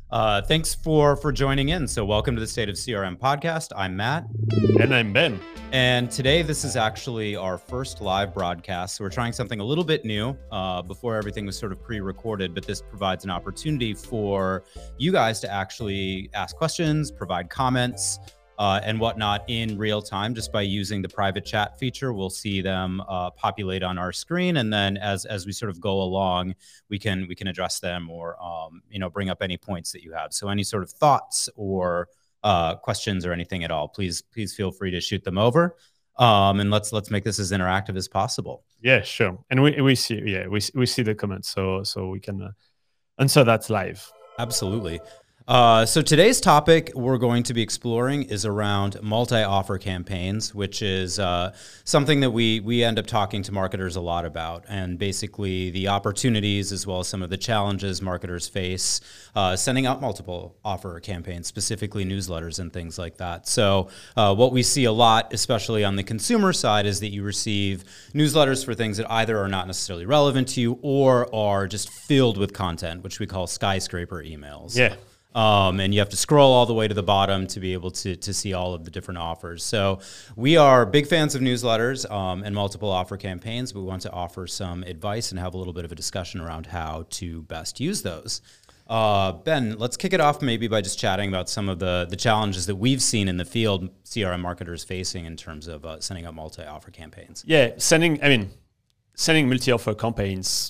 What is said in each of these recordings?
Thanks for joining in. So welcome to the State of CRM podcast. I'm Matt. And I'm Ben. And today this is actually our first live broadcast. So we're trying something a little bit new. Before everything was sort of pre-recorded, but this provides an opportunity for you guys to actually ask questions, provide comments, and whatnot in real time just by using the private chat feature. We'll see them populate on our screen, and then as we sort of go along, we can address them or bring up any points that you have. So any sort of thoughts or questions or anything at all, please feel free to shoot them over. And let's make this as interactive as possible. Yeah, sure. And we see the comments, so we can answer that live. Absolutely. So today's topic we're going to be exploring is around multi-offer campaigns, which is something that we end up talking to marketers a lot about, and basically the opportunities as well as some of the challenges marketers face sending out multiple offer campaigns, specifically newsletters and things like that. So what we see a lot, especially on the consumer side, is that you receive newsletters for things that either are not necessarily relevant to you or are just filled with content, which we call skyscraper emails. Yeah. And you have to scroll all the way to the bottom to be able to see all of the different offers. So we are big fans of newsletters and multiple offer campaigns. We want to offer some advice and have a little bit of a discussion around how to best use those. Ben, let's kick it off maybe by just chatting about some of the challenges that we've seen in the field CRM marketers facing in terms of sending out multi-offer campaigns. Yeah, sending multi-offer campaigns,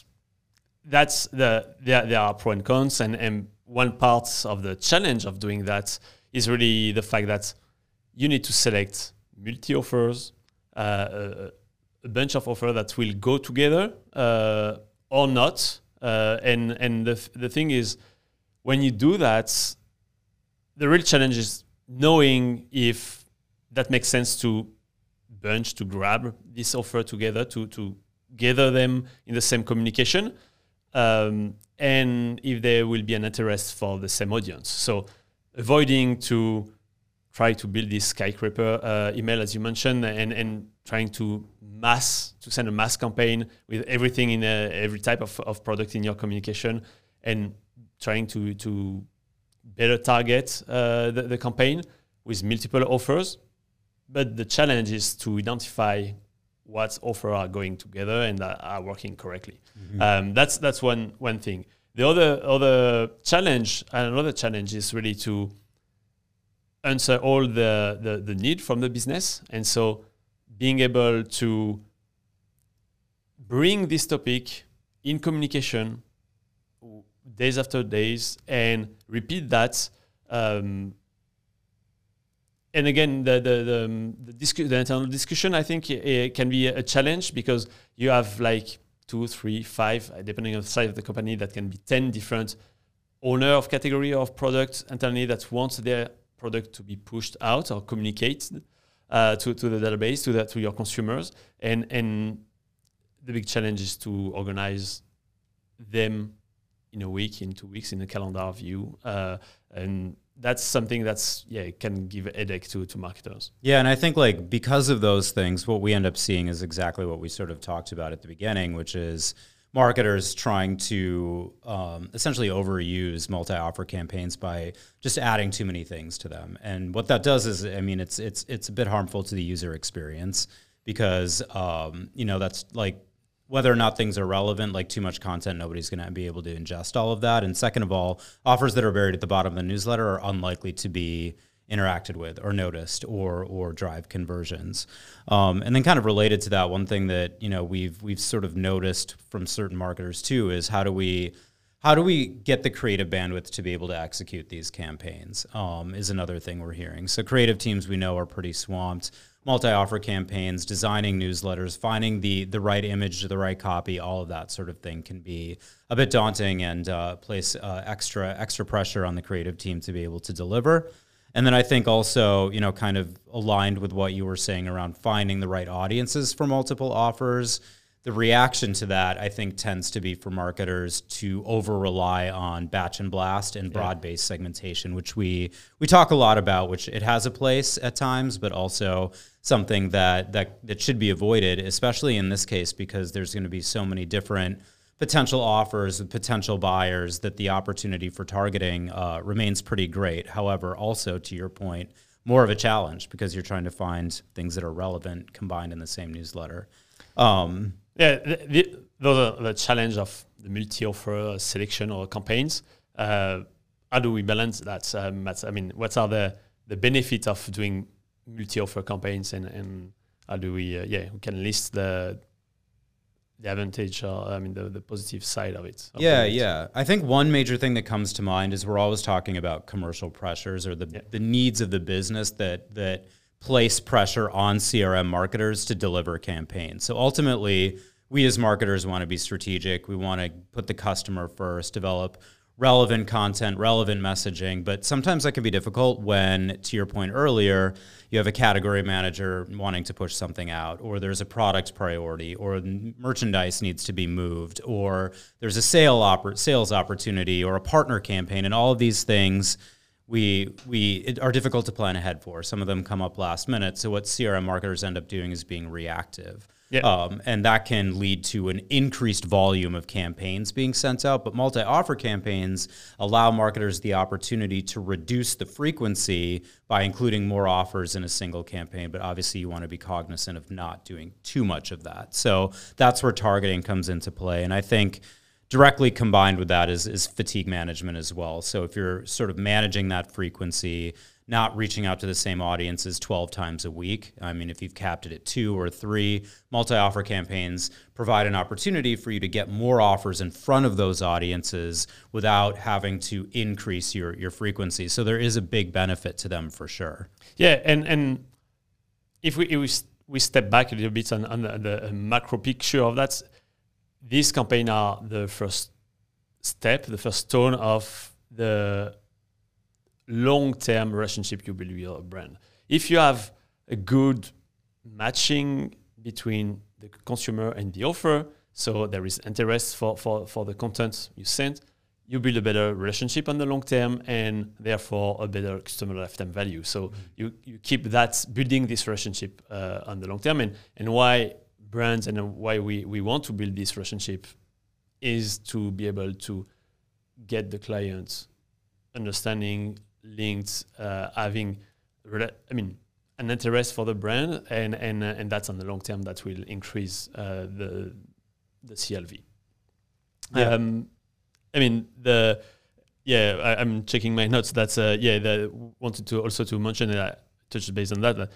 there are pros and cons, and one part of the challenge of doing that is really the fact that you need to select multi-offers, a bunch of offers that will go together or not. And the thing is, when you do that, the real challenge is knowing if that makes sense to grab this offer together, to gather them in the same communication. And if there will be an interest for the same audience. So avoiding to try to build this skyscraper email, as you mentioned, and trying to send a mass campaign with everything in every type of product in your communication, and trying to better target the campaign with multiple offers. But the challenge is to identify what offers are going together and are working correctly. Mm-hmm. That's one thing. The other challenge, and another challenge, is really to answer all the need from the business, and so being able to bring this topic in communication days after days and repeat that. And again, the internal discussion, I think, it can be a challenge because you have like 2, 3, 5, depending on the size of the company, that can be 10 different owner of category of products internally that wants their product to be pushed out or communicated to the database, to your consumers. And the big challenge is to organize them in a week, in 2 weeks, in a calendar view. And that's something can give a headache to marketers. Yeah, and I think because of those things, what we end up seeing is exactly what we sort of talked about at the beginning, which is marketers trying to essentially overuse multi-offer campaigns by just adding too many things to them. And what that does is, it's a bit harmful to the user experience because that's like, whether or not things are relevant, like too much content, nobody's going to be able to ingest all of that. And second of all, offers that are buried at the bottom of the newsletter are unlikely to be interacted with or noticed or drive conversions. And then kind of related to that, one thing that we've sort of noticed from certain marketers too is how do we get the creative bandwidth to be able to execute these campaigns is another thing we're hearing. So creative teams we know are pretty swamped. Multi-offer campaigns, designing newsletters, finding the right image to the right copy, all of that sort of thing can be a bit daunting and place extra pressure on the creative team to be able to deliver. And then I think also, kind of aligned with what you were saying around finding the right audiences for multiple offers, the reaction to that, I think, tends to be for marketers to over-rely on batch and blast and broad-based segmentation, which we talk a lot about, which it has a place at times, but also something that should be avoided, especially in this case, because there's going to be so many different potential offers with potential buyers, that the opportunity for targeting remains pretty great. However, also to your point, more of a challenge because you're trying to find things that are relevant combined in the same newsletter. Those are the challenge of the multi-offer selection or campaigns. How do we balance that? I mean, what are the benefits of doing multi-offer campaigns, and how do we we can list the advantage, or the positive side of it. I think one major thing that comes to mind is we're always talking about commercial pressures or the needs of the business that place pressure on CRM marketers to deliver campaigns. So ultimately, we as marketers want to be strategic. We want to put the customer first, develop relevant content, relevant messaging, but sometimes that can be difficult when, to your point earlier, you have a category manager wanting to push something out, or there's a product priority, or merchandise needs to be moved, or there's a sales opportunity, or a partner campaign, and all of these things are difficult to plan ahead for. Some of them come up last minute, so what CRM marketers end up doing is being reactive. And that can lead to an increased volume of campaigns being sent out. But multi-offer campaigns allow marketers the opportunity to reduce the frequency by including more offers in a single campaign. But obviously, you want to be cognizant of not doing too much of that. So that's where targeting comes into play. And I think directly combined with that is fatigue management as well. So if you're sort of managing that frequency, not reaching out to the same audiences 12 times a week. I mean, if you've capped it at 2 or 3, multi-offer campaigns provide an opportunity for you to get more offers in front of those audiences without having to increase your frequency. So there is a big benefit to them for sure. Yeah, and if we step back a little bit on the macro picture of that, these campaigns are the first step, the first stone of the long-term relationship you build with your brand. If you have a good matching between the consumer and the offer, so there is interest for the content you send, you build a better relationship on the long term and therefore a better customer lifetime value. So you keep that, building this relationship on the long term. And why brands and why we want to build this relationship is to be able to get the clients understanding, linked, having an interest for the brand, and that's on the long term that will increase the CLV. I'm checking my notes. That's wanted to also mention that, touch base on that.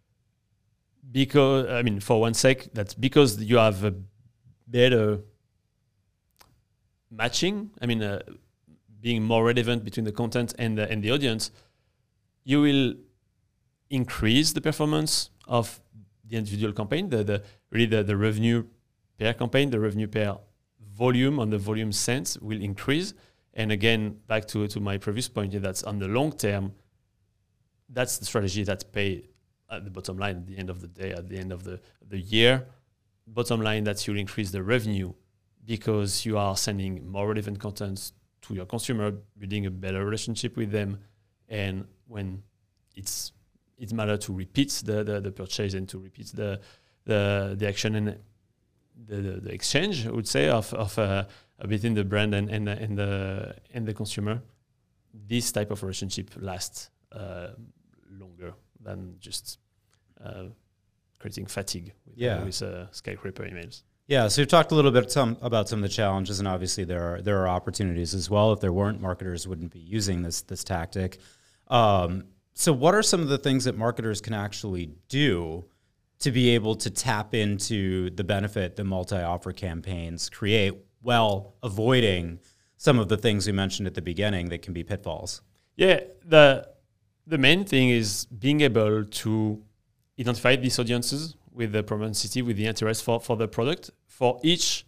Because for one sec, that's because you have a better matching. Being more relevant between the content and the audience, you will increase the performance of the individual campaign, the revenue per campaign, the revenue per volume on the volume sense will increase. And again, back to my previous point, that's on the long term, that's the strategy that pay at the bottom line at the end of the day, at the end of the year. Bottom line, that you'll increase the revenue because you are sending more relevant content to your consumer, building a better relationship with them, and when it matters to repeat the purchase and to repeat the action and the exchange, I would say, of between the brand and the consumer, this type of relationship lasts longer than just creating fatigue with skyscraper emails. Yeah, so we've talked a little bit about some of the challenges, and obviously there are opportunities as well. If there weren't, marketers wouldn't be using this tactic. So what are some of the things that marketers can actually do to be able to tap into the benefit the multi-offer campaigns create while avoiding some of the things we mentioned at the beginning that can be pitfalls? Yeah, the main thing is being able to identify these audiences with the propensity, with the interest for the product, for each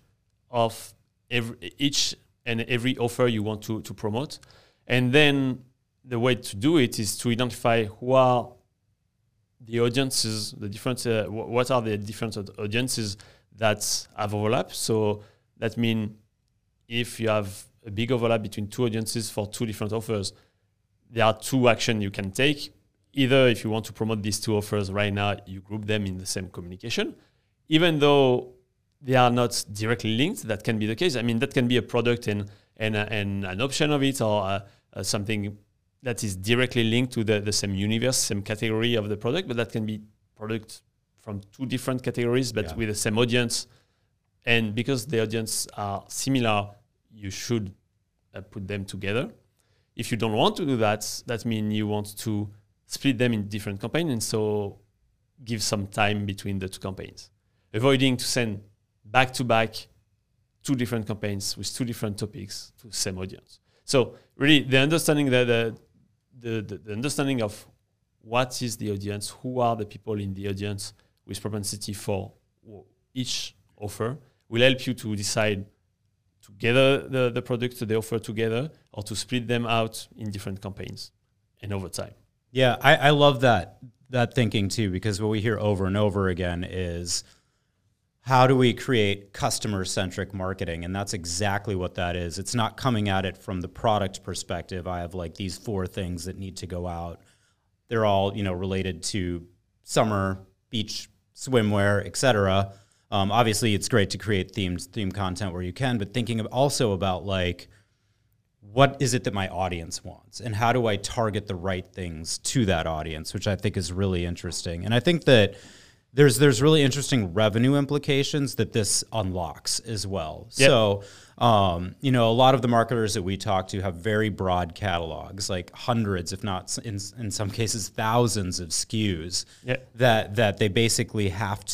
and every offer you want to promote. And then the way to do it is to identify who are the audiences, the different, what are the different audiences that have overlap. So that means if you have a big overlap between two audiences for two different offers, there are two actions you can take. Either if you want to promote these two offers right now, you group them in the same communication, even though they are not directly linked, that can be the case. I mean, that can be a product and an option of it, or something that is directly linked to the same universe, same category of the product, but that can be products from two different categories, but with the same audience. And because the audience are similar, you should put them together. If you don't want to do that, that means you want to split them in different campaigns, and so give some time between the two campaigns. Avoiding to send back-to-back two different campaigns with two different topics to the same audience. So really, the understanding the understanding of what is the audience, who are the people in the audience with propensity for each offer, will help you to decide to gather the product, the offer together, or to split them out in different campaigns and over time. Yeah, I love that thinking too, because what we hear over and over again is, how do we create customer-centric marketing? And that's exactly what that is. It's not coming at it from the product perspective. I have like these 4 things that need to go out. They're all, related to summer, beach, swimwear, etc. Obviously, it's great to create themed content where you can, but thinking also about like, what is it that my audience wants, and how do I target the right things to that audience, which I think is really interesting. And I think that there's really interesting revenue implications that this unlocks as well. Yep. So, a lot of the marketers that we talk to have very broad catalogs, like hundreds, if not in some cases thousands of SKUs that they basically have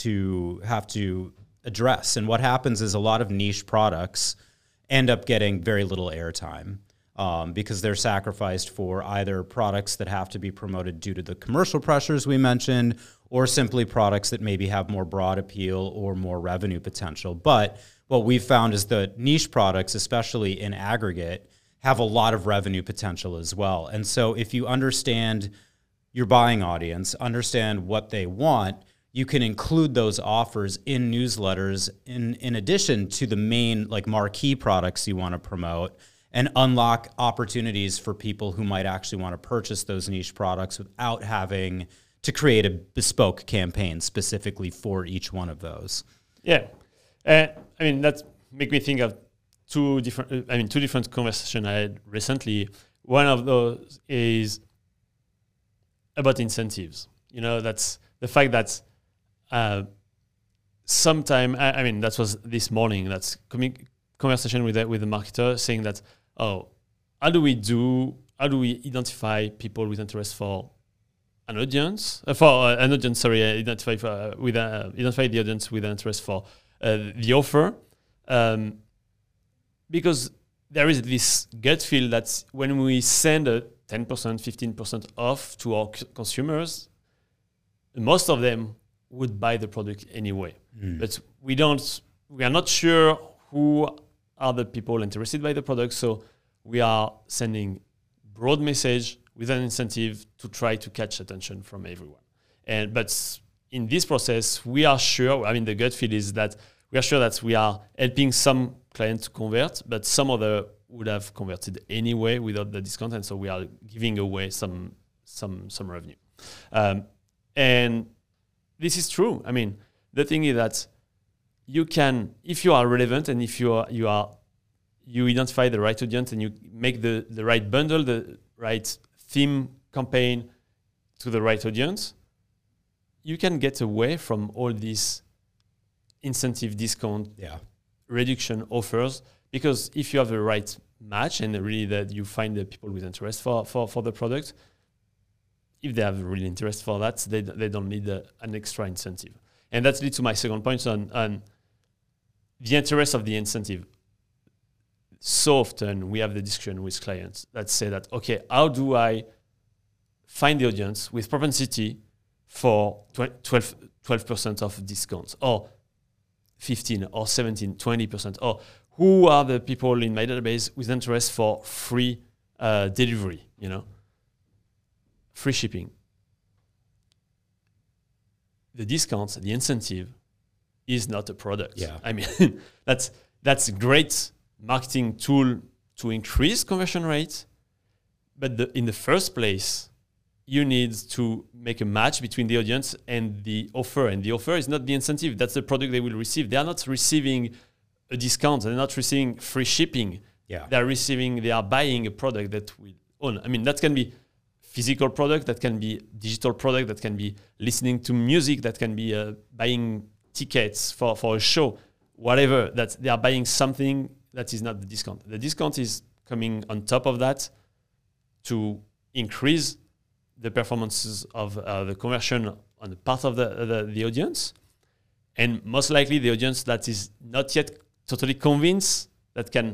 to address. And what happens is a lot of niche products end up getting very little airtime. Because they're sacrificed for either products that have to be promoted due to the commercial pressures we mentioned, or simply products that maybe have more broad appeal or more revenue potential. But what we've found is that niche products, especially in aggregate, have a lot of revenue potential as well. And so if you understand your buying audience, understand what they want, you can include those offers in newsletters in addition to the main like marquee products you want to promote, and unlock opportunities for people who might actually want to purchase those niche products without having to create a bespoke campaign specifically for each one of those. Yeah. That make me think of two different conversations I had recently. One of those is about incentives. That's the fact that sometime, that was this morning, that's conversation with the marketer saying that, how do we identify people with interest for an audience? Identify the audience with interest for the offer, because there is this gut feel that when we send a 10%, 15% off to our consumers, most of them would buy the product anyway. But we are not sure who are the people interested by the product, so we are sending broad message with an incentive to try to catch attention from everyone. But in this process, we are sure, the gut feel is that we are sure that we are helping some clients to convert, but some other would have converted anyway without the discount, and so we are giving away some revenue. And this is true. The thing is that you can, if you are relevant and if you identify the right audience and you make the right bundle, the right theme campaign to the right audience, you can get away from all these incentive discount reduction offers, because if you have the right match and really that you find the people with interest for the product, if they have really interest for that, they don't need an extra incentive. And that leads to my second point on the interest of the incentive. So often we have the discussion with clients that say that, okay, how do I find the audience with propensity for 12% of discounts, or 15 or 17, 20%, or who are the people in my database with interest for free delivery, free shipping. The discounts, the incentive is not a product. Yeah. That's a great marketing tool to increase conversion rate, but in the first place, you need to make a match between the audience and the offer. And the offer is not the incentive. That's the product they will receive. They are not receiving a discount. They're not receiving free shipping. Yeah. They are buying a product that we own. I mean, that can be physical product, that can be digital product, that can be listening to music, that can be buying tickets for a show, whatever. That they are buying something that is not the discount. The discount is coming on top of that to increase the performances of the conversion on the part of the audience. And most likely the audience that is not yet totally convinced, that can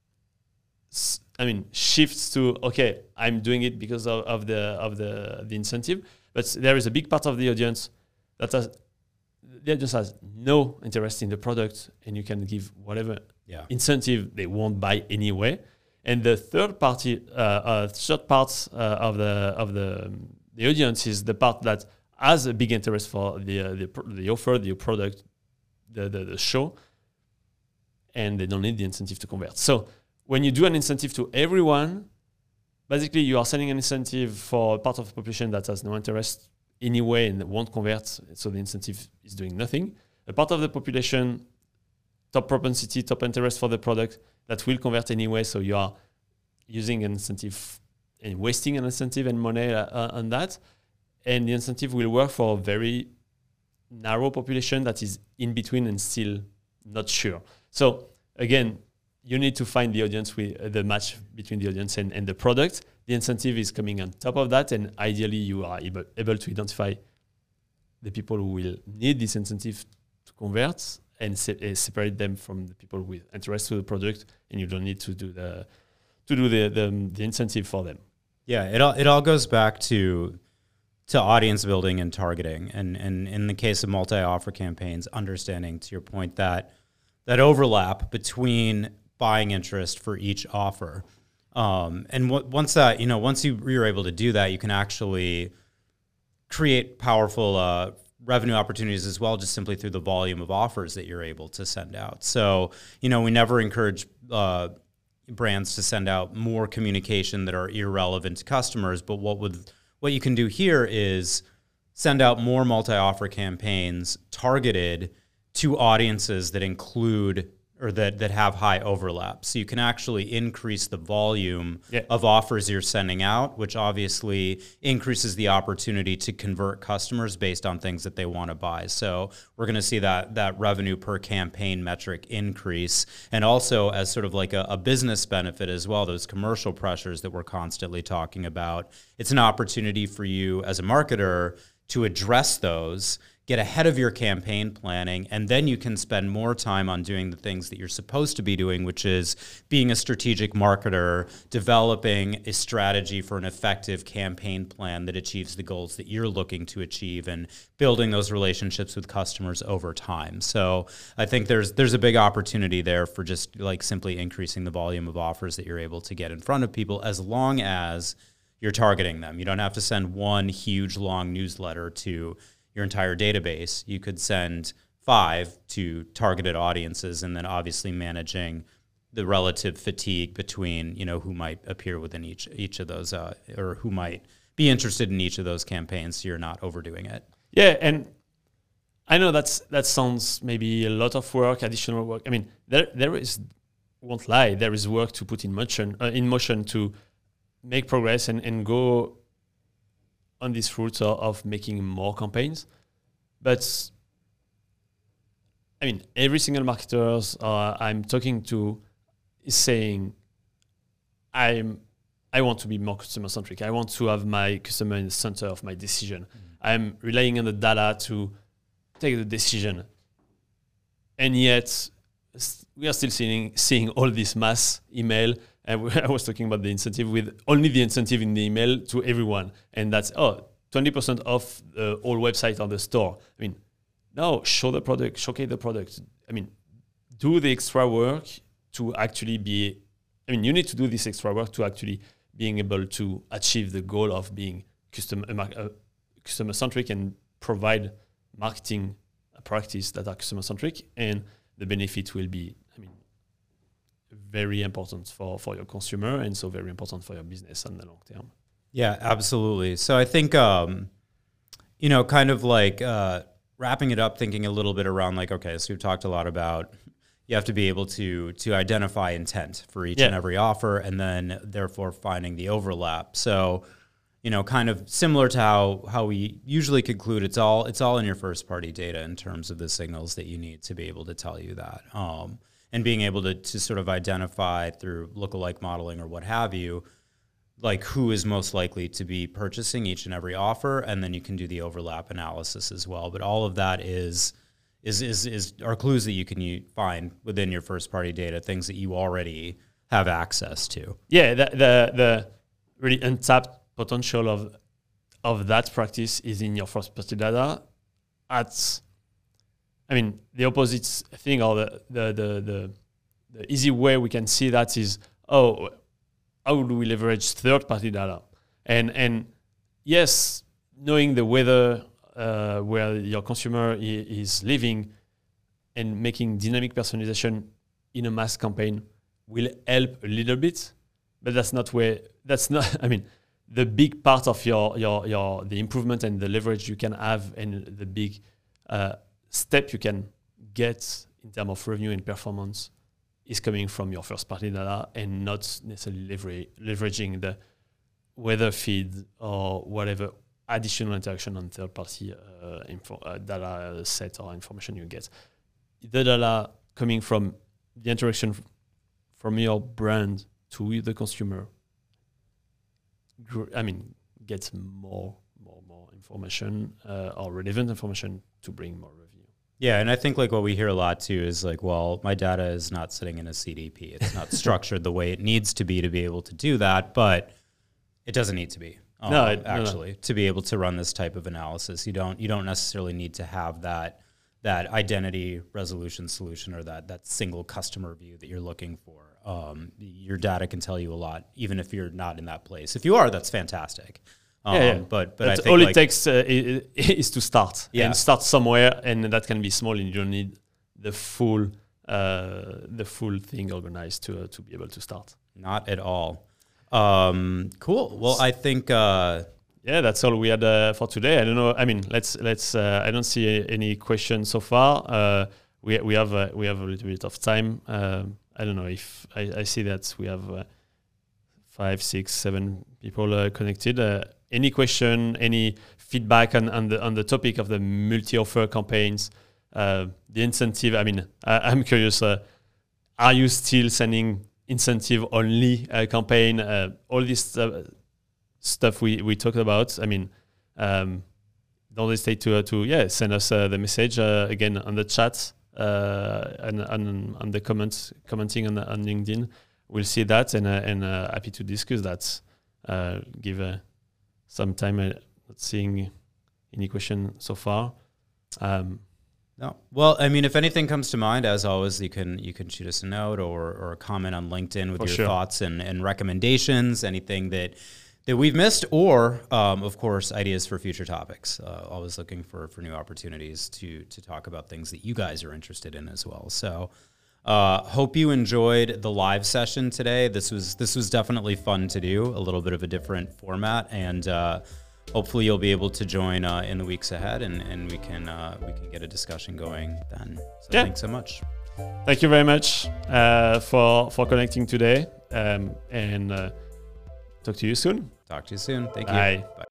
shift to, okay, I'm doing it because of the incentive. But there is a big part of the audience that has no interest in the product, and you can give whatever incentive they won't buy anyway. And the third part of the audience is the part that has a big interest for the offer, the product, the show, and they don't need the incentive to convert. So when you do an incentive to everyone, basically you are sending an incentive for a part of the population that has no interest anyway and won't convert, so the incentive is doing nothing. A part of the population, top propensity, top interest for the product, that will convert anyway, so you are using an incentive and wasting an incentive and money on that. And the incentive will work for a very narrow population that is in between and still not sure. So again, you need to find the audience with the match between the audience and the product. The incentive is coming on top of that, and ideally you are able to identify the people who will need this incentive to convert and separate them from the people with interest to the product, and you don't need to do the incentive for them. Yeah, it all goes back to audience building and targeting, and in the case of multi-offer campaigns, understanding, to your point, that overlap between buying interest for each offer, and once you're able to do that, you can actually create powerful revenue opportunities as well, just simply through the volume of offers that you're able to send out. So, we never encourage brands to send out more communication that are irrelevant to customers. But what you can do here is send out more multi-offer campaigns targeted to audiences that include or that have high overlap. So you can actually increase the volume of offers you're sending out, which obviously increases the opportunity to convert customers based on things that they want to buy. So we're going to see that revenue per campaign metric increase. And also as sort of like a business benefit as well, those commercial pressures that we're constantly talking about, it's an opportunity for you as a marketer to address those, get ahead of your campaign planning, and then you can spend more time on doing the things that you're supposed to be doing, which is being a strategic marketer, developing a strategy for an effective campaign plan that achieves the goals that you're looking to achieve, and building those relationships with customers over time. So I think there's a big opportunity there for just like simply increasing the volume of offers that you're able to get in front of people, as long as you're targeting them. You don't have to send one huge long newsletter to your entire database. You could send 5 to targeted audiences, and then obviously managing the relative fatigue between, who might appear within each of those, or who might be interested in each of those campaigns, so you're not overdoing it. Yeah, and I know that sounds maybe a lot of work, additional work. I mean, there is, won't lie, there is work to put in motion to make progress and go on this route of making more campaigns. But I mean, every single marketer I'm talking to is saying, I want to be more customer centric. I want to have my customer in the center of my decision. I'm relying on the data to take the decision. And yet we are still seeing all this mass email. And I was talking about the incentive with only the incentive in the email to everyone. And that's, 20% off all website on the store. I mean, no, show the product, showcase the product. I mean, do the extra work to actually be, you need to do this extra work to actually being able to achieve the goal of being customer-centric and provide marketing practice that are customer-centric. And the benefit will be, very important for your consumer, and so very important for your business on the long term. Yeah, absolutely. So I think, kind of like wrapping it up, thinking a little bit around like, okay, so we've talked a lot about you have to be able to identify intent for each and every offer, and then therefore finding the overlap. So, kind of similar to how we usually conclude, it's all in your first party data in terms of the signals that you need to be able to tell you that, and being able to sort of identify through lookalike modeling or what have you, like who is most likely to be purchasing each and every offer, and then you can do the overlap analysis as well. But all of that are clues that you can find within your first party data, things that you already have access to. Yeah, the really untapped potential of that practice is in your first party data. The opposite thing, or the easy way we can see that is, how do we leverage third-party data? And yes, knowing the weather where your consumer is living and making dynamic personalization in a mass campaign will help a little bit, but the big part of the improvement and the leverage you can have, and the big step you can get in terms of revenue and performance is coming from your first-party data, and not necessarily leveraging the weather feed or whatever additional interaction on third-party data set or information you get. The data coming from the interaction from your brand to the consumer, gets more information or relevant information to bring more revenue. Yeah, and I think like what we hear a lot too is like, well, my data is not sitting in a CDP. It's not structured the way it needs to be able to do that, but it doesn't need to be. To be able to run this type of analysis, you don't necessarily need to have that identity resolution solution or that single customer view that you're looking for. Your data can tell you a lot, even if you're not in that place. If you are, that's fantastic. But I think all it takes is to start, and start somewhere, and that can be small, and you don't need the full thing organized to be able to start. Not at all. Cool. Well, I think that's all we had for today. I don't know. Let's. I don't see any questions so far. We have a little bit of time. I don't know if I see that we have 5, 6, 7 people connected. Any question, any feedback on the topic of the multi-offer campaigns, the incentive? I'm curious. Are you still sending incentive only campaign? All this stuff we talked about. Don't hesitate to send us the message again on the chat and on the commenting on LinkedIn. We'll see that, and happy to discuss that. Give some time. Not seeing any question so far. No. Well, if anything comes to mind, as always, you can shoot us a note or a comment on LinkedIn with your thoughts and recommendations, anything that we've missed, or of course, ideas for future topics. Always looking for new opportunities to talk about things that you guys are interested in as well. So hope you enjoyed the live session today. This was definitely fun to do, a little bit of a different format, and hopefully you'll be able to join in the weeks ahead, and we can get a discussion going then. So thanks so much. Thank you very much for connecting today, and talk to you soon. Talk to you soon. Thank you. Bye. Bye.